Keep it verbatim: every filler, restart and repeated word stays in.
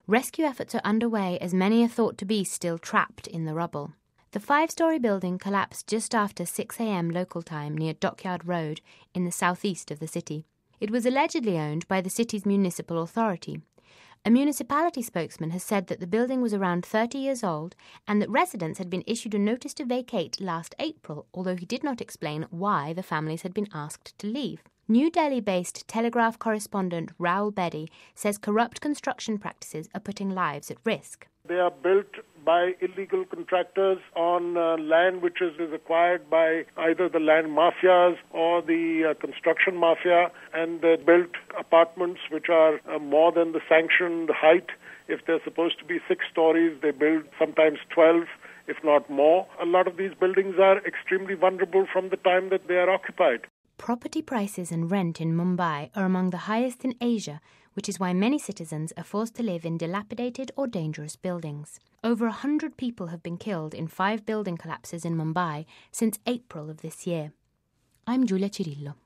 Rescue efforts are underway as many are thought to be still trapped in the rubble. The five-storey building collapsed just after six a.m. local time near Dockyard Road in the southeast of the city. It was allegedly owned by the city's municipal authority. A municipality spokesman has said that the building was around thirty years old and that residents had been issued a notice to vacate last April, although he did not explain why the families had been asked to leave. New Delhi-based Telegraph correspondent Raul Bedi says corrupt construction practices are putting lives at risk. They are built by illegal contractors on uh, land which is, is acquired by either the land mafias or the uh, construction mafia, and they built apartments which are uh, more than the sanctioned height. If they're supposed to be six stories, they build sometimes twelve, if not more. A lot of these buildings are extremely vulnerable from the time that they are occupied. Property prices and rent in Mumbai are among the highest in Asia, which is why many citizens are forced to live in dilapidated or dangerous buildings. Over a hundred people have been killed in five building collapses in Mumbai since April of this year. I'm Giulia Cirillo.